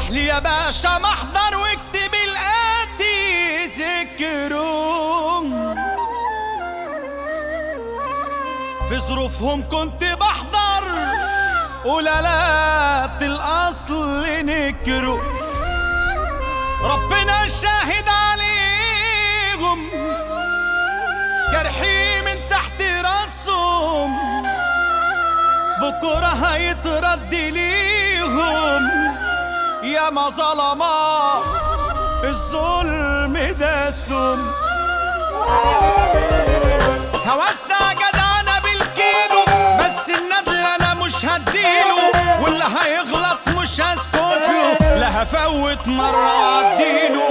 روح لي يا باشا محضر واكتب الآتي ذكره. في ظروفهم كنت بحضر قلالات الأصل نكروا، ربنا شاهد عليهم جرحي من تحت راسهم، بكرة هيترد ليهم يا ما ظلما الظلم داسهم. هوسع جدعنا بالكيلو بس الندل انا مش هديله، واللي هيغلط مش هسكتله لا هفوت مرة عديله.